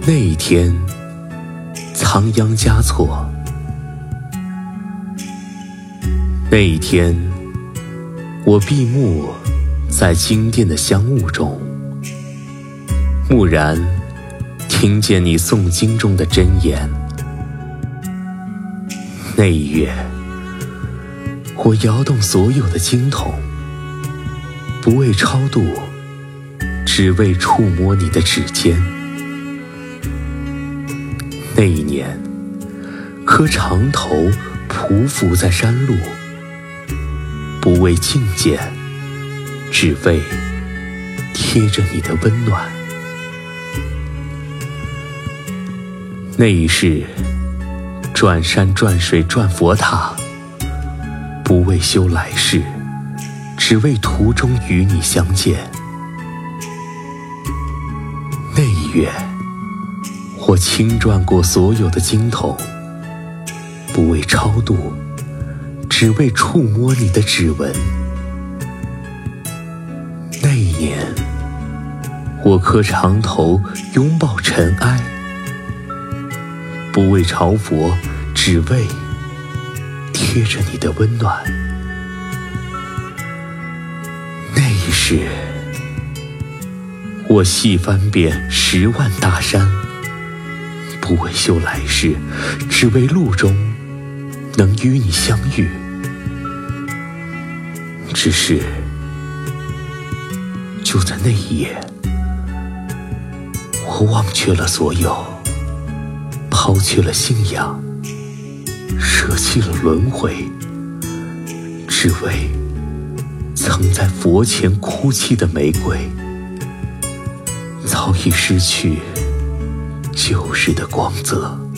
那一天，仓央嘉措。那一天，我闭目在经殿的香雾中，蓦然听见你诵经中的真言。那一月，我摇动所有的经筒，不为超度，只为触摸你的指尖。那一年，磕长头匍匐在山路，不为觐见，只为贴着你的温暖。那一世，转山转水转佛塔，不为修来世，只为途中与你相见。那一月，我轻转过所有的经筒，不为超度，只为触摸你的指纹。那一年，我磕长头拥抱尘埃，不为朝佛，只为贴着你的温暖。那一世，我细翻遍10万大山，不为修来世，只为路中能与你相遇。只是就在那一夜，我忘却了所有，抛弃了信仰，舍弃了轮回，只为曾在佛前哭泣的玫瑰，早已失去旧时的光泽。